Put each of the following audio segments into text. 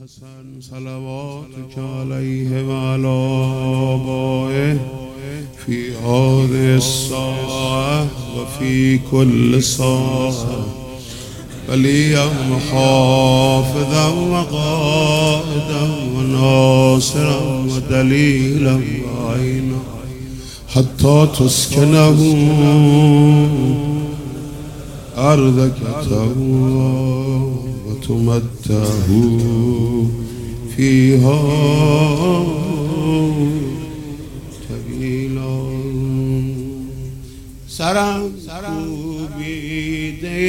الحسن صلواتك عليه وعلى آبائه في هذه الساعة وفي كل ساعة وليا وحافظا وقائدا وناصرا ودليلا وعينا حتى تسكنه أرضك وتمتعه فيها طویلا. سرم کوبیده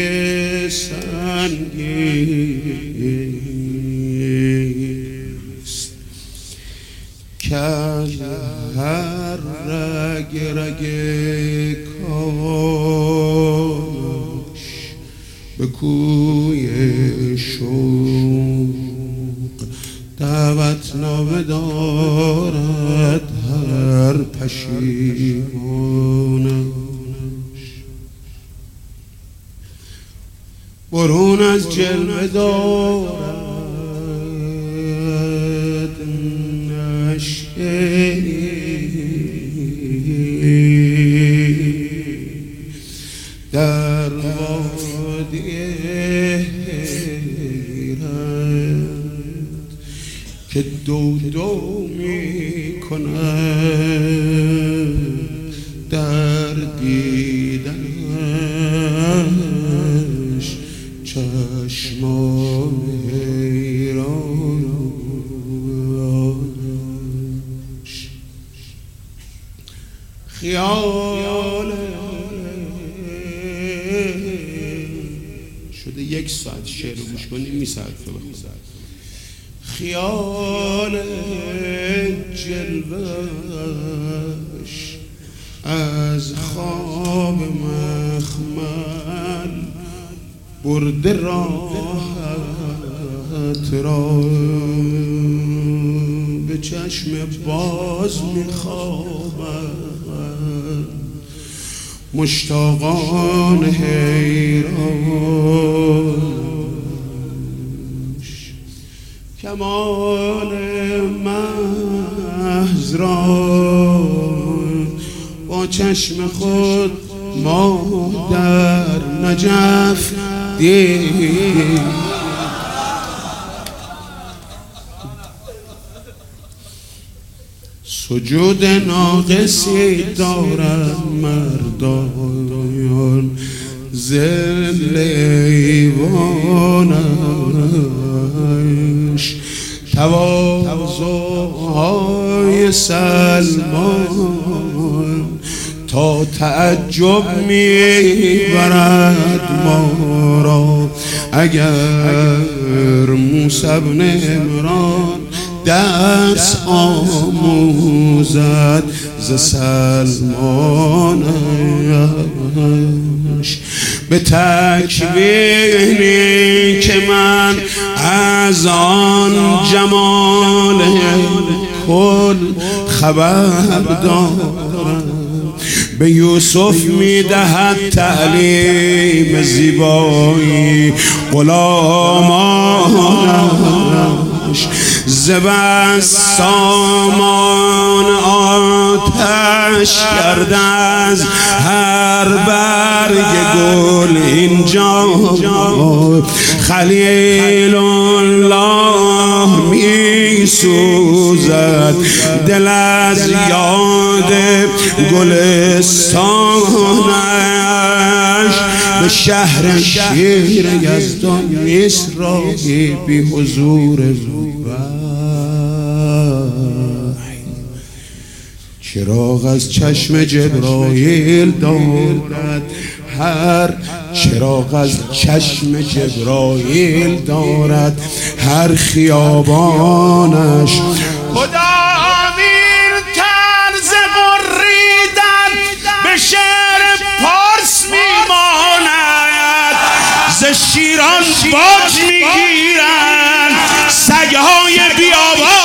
سنگیست که هر رگ رگ کاش به کوی شوق دعوت نامه دارد هر پشیمانش. برون از جلوه دارد نشعه در وادی که دو می کند در دیدنش چشمان حیرانش. خیال شده 1 ساعت شعر رو گوش کنیم میصرفه بخواد. خیال جلوش از خواب مخمل برده راحت را به چشم باز میخوابد مشتاقان حیران. کمال محض را با چشم خود ما در نجف دید. سجود ناقصی دارد مردان ذل ایوانش تواضع‌های سلمان تا تعجب میبرد ما را. اگر موسی بن عمران درس آموزد ز سلمانش به تکوینی که من از آن جمال کل خبر دارم به یوسف میدهد تعلیم زیبایی غلامانش. ز بس سامان آتش کرده از هر برگ گل اینجا خلیل الله می سوزد دل از یاد گلستانش. به شهر شیر یزدان میسرایی بی حضور چراغ از چشم جبرائیل دارد چراغ از چشم جبرائیل دارد هر خیابانش. خدا امیر طرز بریدن به شعر پارس میماند ز شیران باج میگیرن سگهای بیابان.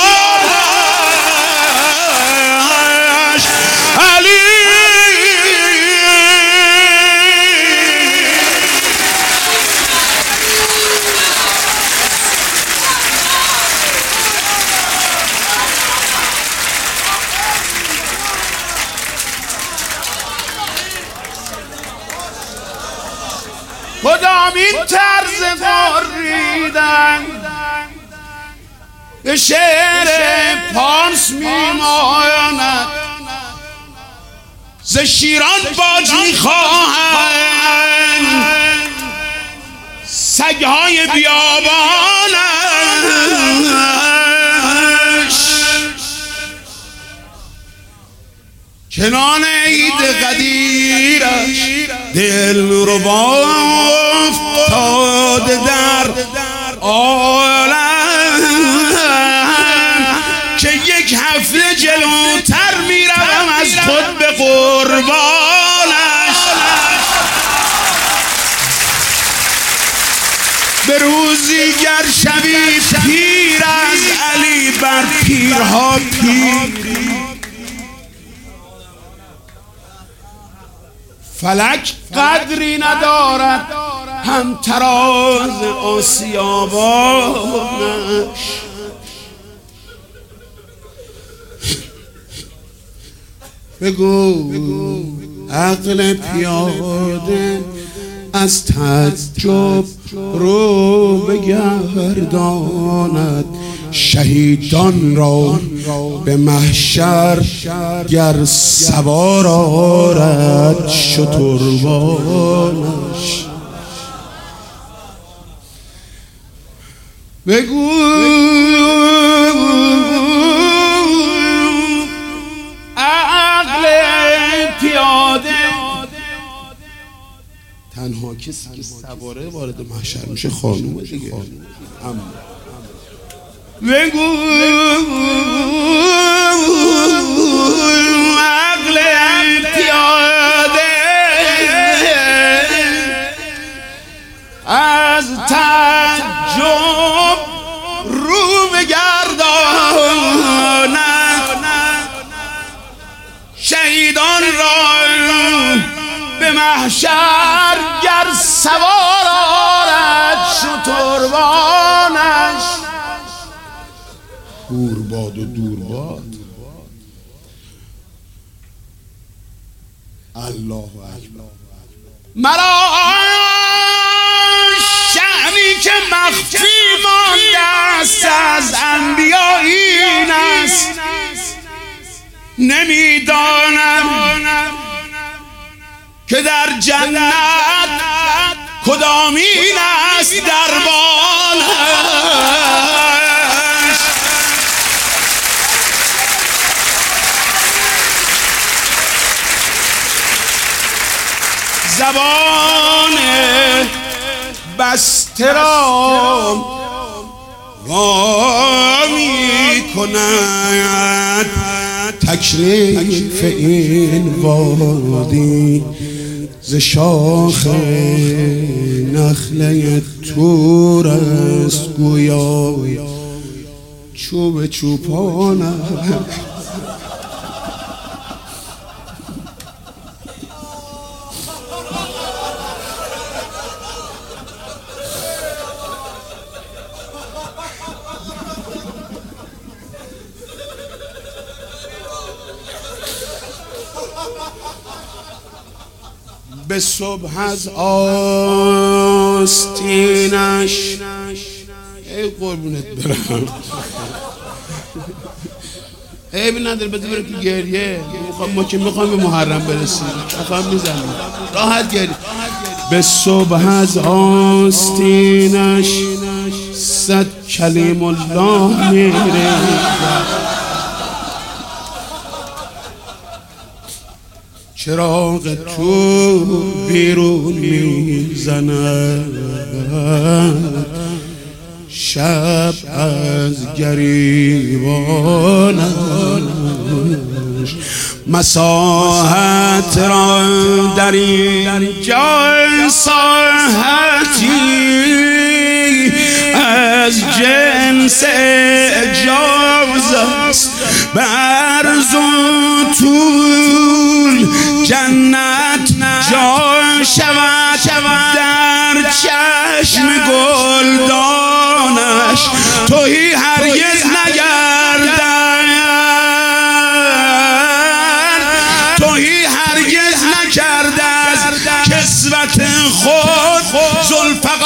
این طرز قریدن به شعر پارس میماند، ز شیران باج میخواهند سگهای بیابانش. کنان عید قدیرش دل ربا افتاده در عالم که یک هفته جلوتر میروم از خود به قربانش. به روزی گر شوی پیر از علی بر پیرها پیری، فلک قدری ندارد هم تراز آسیابانش. بگو عقل پیاده از تعجب رو بگرداند، شهیدان را به محشر گر سوار آرد شتربانش. بگو عقل پیاده تنها کسی که سواره وارد محشر میشه خانومه دیگه. بگو عقل پیاده از تعجب رو بگرداند، شهیدان را به محشر گر سوار آرد شتربانش. دورباد و دورباد الله اکبر. مرا شأنی که مخفی مانده است از انبیا این است، نمیدانم که در جنت کدامین است دربانش. زبان بسته را وا می کند تکریف این وادی، ز شاخ نخله تور است گویا چوب چوپانم. به صبح از آستینش ای قربونت برم، عیبی نداره بده بره تو گریه. ما که میخوایم به محرم برسیم چخوام میزنیم راحت گریه. به صبح از آستینش صد کلیم الله میره، چراغ تو بیرون میزند، شب از گریبانش مساحت را در این جای ساحتی از جنس اجاز است، به عرض و طول جنت جای شود در چشم گلدانش. توهی هرگز نگردد، توهی هرگز نکرد از کسوت خود زلفقار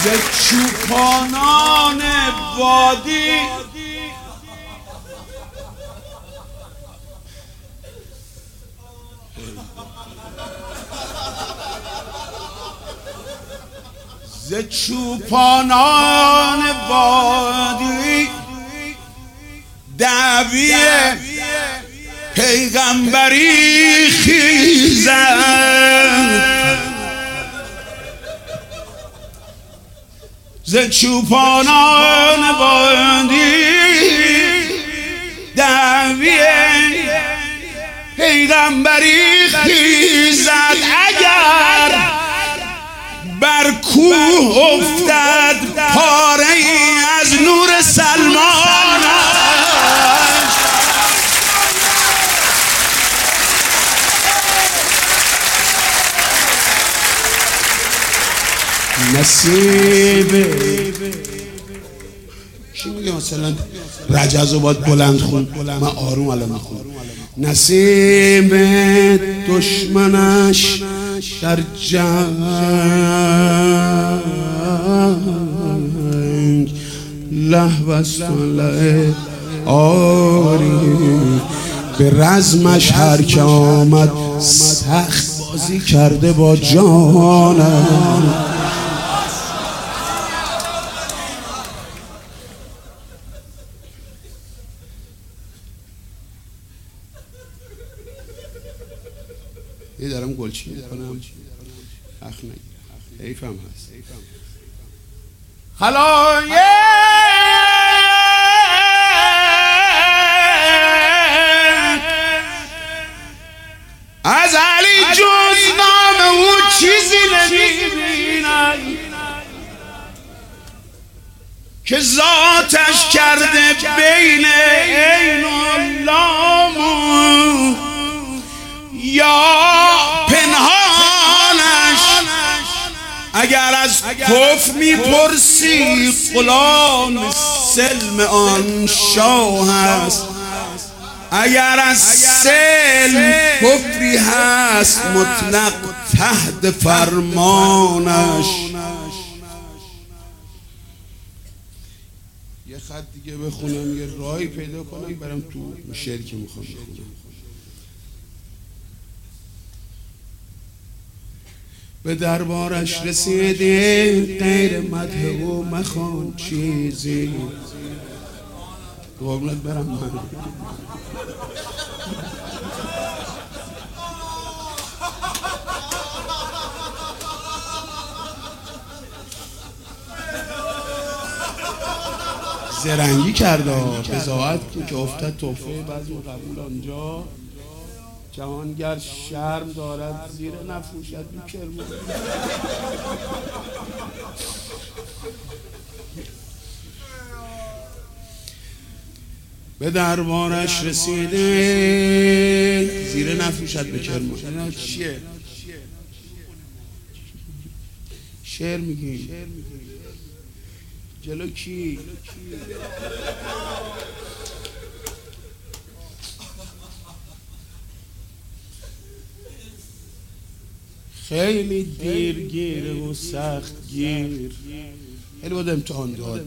ز چوپانان وادی ز چوپانان وادی دعوی پیغمبری خیزد ز چوپانان وادی دعوی پیغمبری خیزد اگر بر کوه افتد پاره ای از نور سلمان نصیب چی میگه مثلا رجز رو باید بلند خون من آروم الان میخونم نصیب دشمنش در جنگ لهو است آری به رزمش هر که آمد سخت بازی کرده با جانم یه دارم گلچی میکنم اخ نگیر حیفم هست خلایق از علی جز نام او چیزی نمیبینن که ذاتش کرده بین عین و لام یا پنهانش اگر از کف میپرسی غلام سلم آن شاه است اگر از سلم کفری هست مطلق تحت فرمانش یه خط دیگه بخونم یه راهی پیدا کنم برم تو شعری که میخوام بخونم به دربارش رسیدی غیر مدح و مخوان چیزی قربونت برم من زرنگی کرده بزاعت که افتد توفه بعضی قبول آنجا جهانگر شرم دارد زیر نفروشد بیکرمان به دربارش رسیده زیر نفروشد بیکرمان اینا چیه؟ شعر میگی جلو کی؟ خیلی دیرگیره و سخت گیر خیلی باید امتحان داد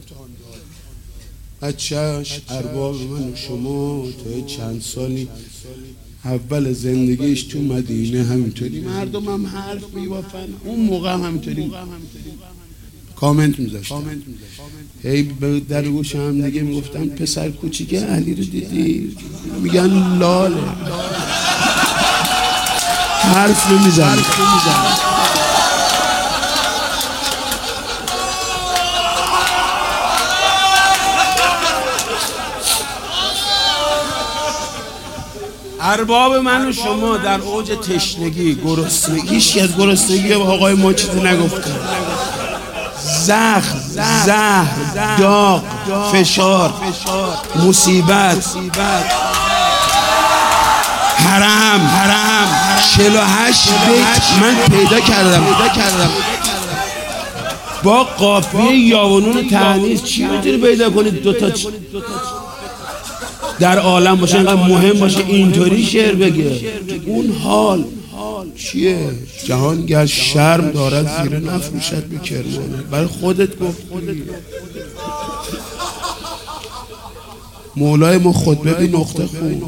بچهش ارباب من و شما تا چند سالی اول زندگیش تو مدینه همینطوری مردم هم حرف میبافن اون موقع هم همینطوری کامنت میذاشتن هی در گوش هم دیگه میگفتن پسر کوچیک علی رو دیدی میگن لاله حرف نمیزنه ارباب من و شما در اوج تشنگی گرسنگی هیچ از گرسنگی به آقای ما چیزی نگفته زخم زهر داغ فشار مصیبت حرم 48 بیت من پیدا کردم با قافیه یاونون تعنیس چی میتونی پیدا کنید دوتا در عالم باشه اینقدر مهم باشه اینطوری شعر بگه اون حال چیه؟ جهان گر شرم دارد زیر نفروشد به کرمانه. برای خودت گفت. مولای ما خطبه بی نقطه خون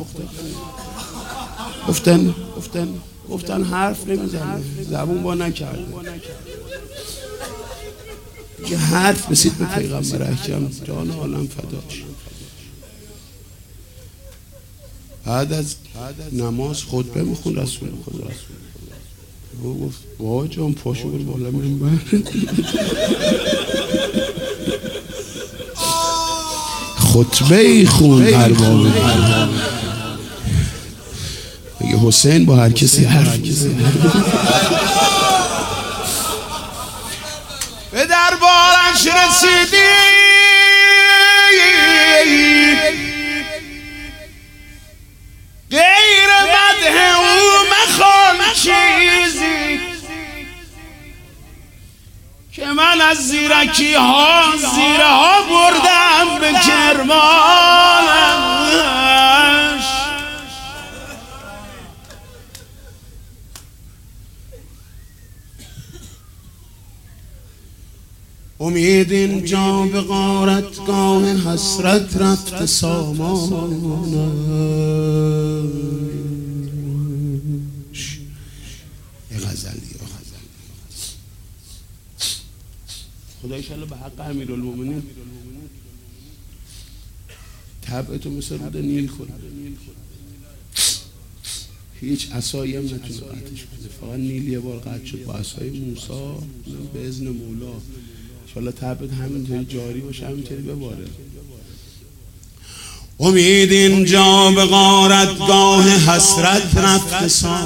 گفتن حرف نمیزنه، زبون با نکرده. یه حرف رسید به پیغمبر اکرم، جان عالم فداش. بعد از نماز خطبه میخون رسول خدا. او گفت وای جان پاشو برو بالا منبر. خطبه ای خون هر باب. اگه حسین با هر کسی حرف میزنه. به دربارش رسیدی غیر مدح او مخوان چیزی که من از زیرکی ها زیره ها بردم به کرمانش. امید اینجا به غارتگاه حسرت رفت سامانش. یه غزلی خدا ایشالله به حق امیرالمومنین طبعتو مثل رود نیل کنه. هیچ عصایی هم نتونه قطعش کنه. فقط نیل یه بار قطع شد با عصای موسی به اذن مولا. انشالله طبعت همینطوری جاری باشه، همینطوری بباره. امید اینجا به غارتگاه حسرت رفت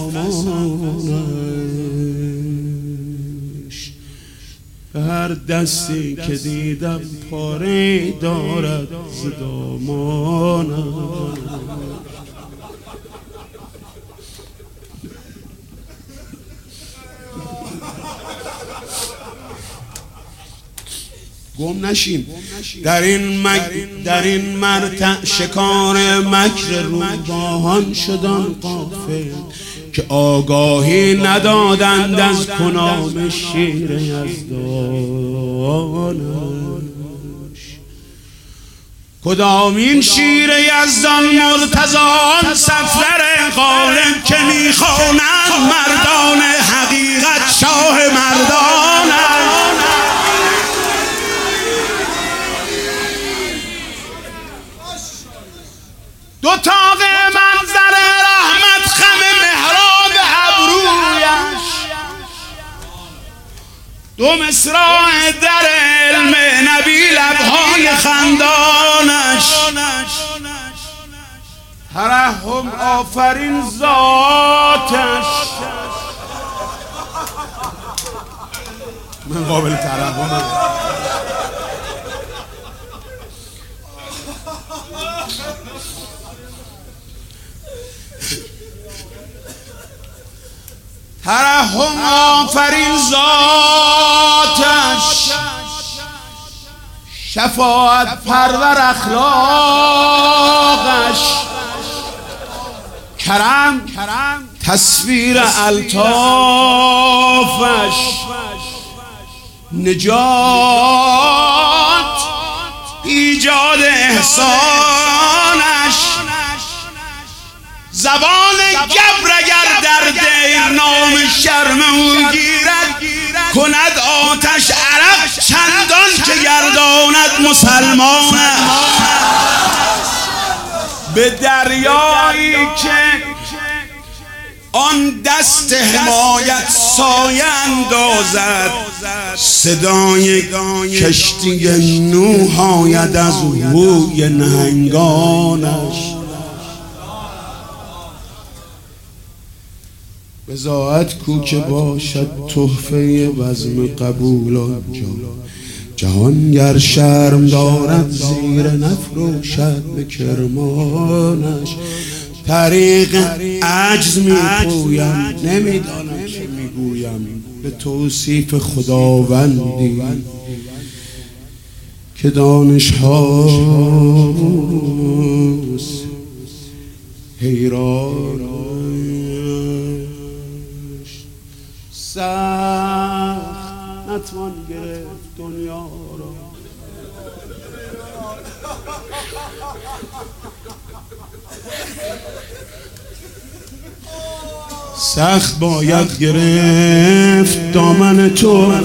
سامانش. هر دستی که دیدم پاره دارد ز دامانش. گم نشیم در این مرتع شکار مکر روباهان شدن غافل که آگاهی ندادند از کنام شیر یزدانش. کدامین شیر یزدان مرتضان سفر غالب که میخوانند مردان حقیقت شاه مردانش. دو تاق منظر رحمت خم محراب ابرویش. دو مصراع در علم نبی لبهای خندانش. ترحم آفرین ذاتش. من قابل ترحمم. ترحم آفرین ذاتش. شفاعت پرور اخلاقش. کرم تصویر الطافش. نجات ایجاد احسانش. زبان گبر اگر در دیر نام شرم او گیرد کند آتش عرق چندان که گرداند مسلمانش. به دریایی که آن دست حمایت سایه اندازد صدای کشتی نوح آید از روی نهنگانش. بضاعت کو که باشد تحفه بزم قبول آنجا. جهان گر شرم دارد زیر نفروشد به کرمانش. طریق عجز میپویم نمیدانم چه میگویم به توصیف خداوندی که دانش هاست حیران. سخت نتوان گرفت دنیا را. سخت باید گرفت دامن تو.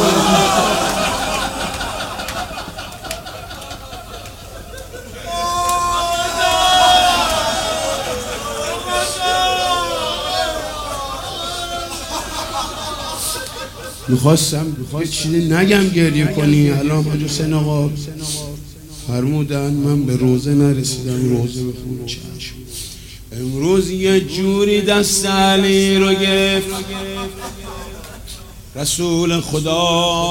میخواستم یه چیزی نگم گریه کنی. الان حاج حسین آقا فرمودن من به روزه نرسیدم، روزه بخونم. چشم. امروز یه جوری دست علی رو گرفت رسول خدا،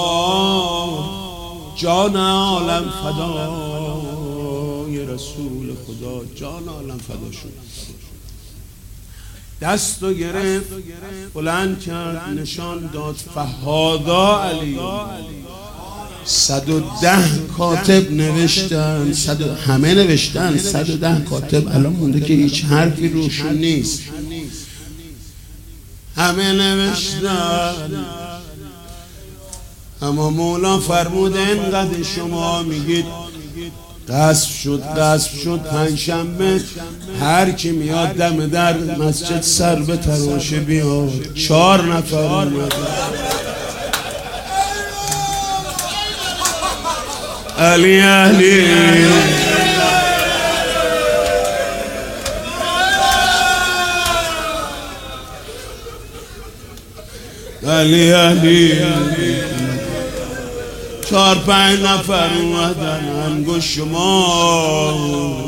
جان عالم فدای رسول خدا، جان عالم فدا شد. دست رو گرفت بلند کرد نشان داد فهادا علی. 110 کاتب نوشتن، همه نوشتن، 110 کاتب. الان مونده که هیچ حرفی روشون نیست، همه نوشتن. اما مولا فرموده اینقدر شما میگید غصب شد پنجشنبه هر کی میاد دم در مسجد سر به تراشه بیاد. 4 نفر اومدن. علی علی علی علی 4-5 نفر اومدن. انگو شما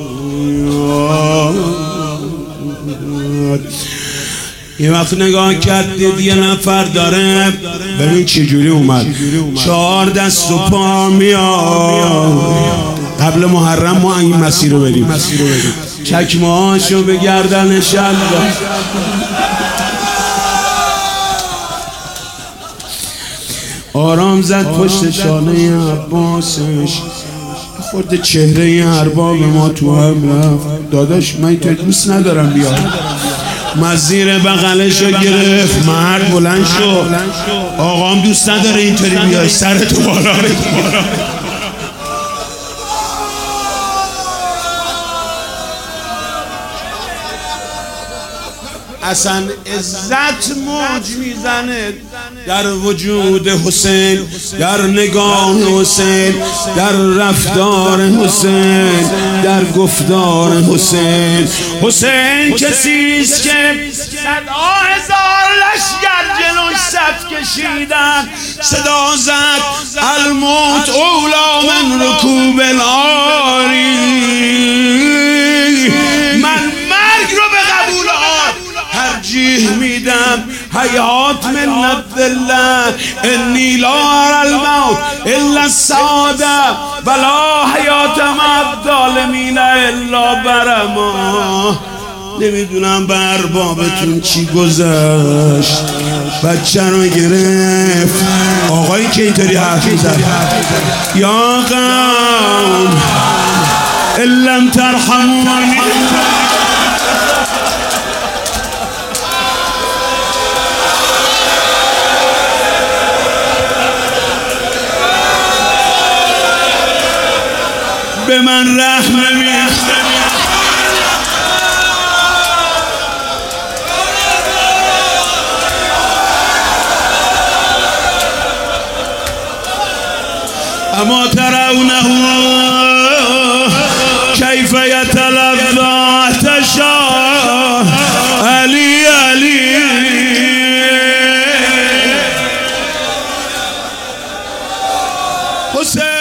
یه وقت نگاه کردید یه نفر داره، ببین چجوری اومد، 4 دست و پا میاد. قبل محرم ما این مسیر رو بریم، چکمه هاشو به گردنش انداخت. آرام زد پشت شانه عباسش، خورد چهره ارباب ما تو هم رفت. داداش من تو دوست ندارم بیاد. مزیر بغلشو گرفت. مرد بلند شو، آقام دوست نداره اینطوری بیای، سرتو بالا. اصلا عزت موج میزنه در وجود حسین، در نگاه حسین، در رفتار حسین، در گفتار حسین. حسین کسیست که 100,000 لشکر جلوش صف کشیدن، صدا زد الموت اولا من رکوب العاری. من مرگ رو به قبول ترجیح میدم. حیات منت الله انی لا اری الموت الا السعاده ولا حیات مع الظالمین الا برما. نمیدونم به اربابتون چی گذشت، بچه رو گرفت. آقایی که اینطوری حرف میزد یا قوم الم ترحمونی، به من رحم نمی‌کنی. اما ترونه کیف یتلذ احتشا علی علی. حسین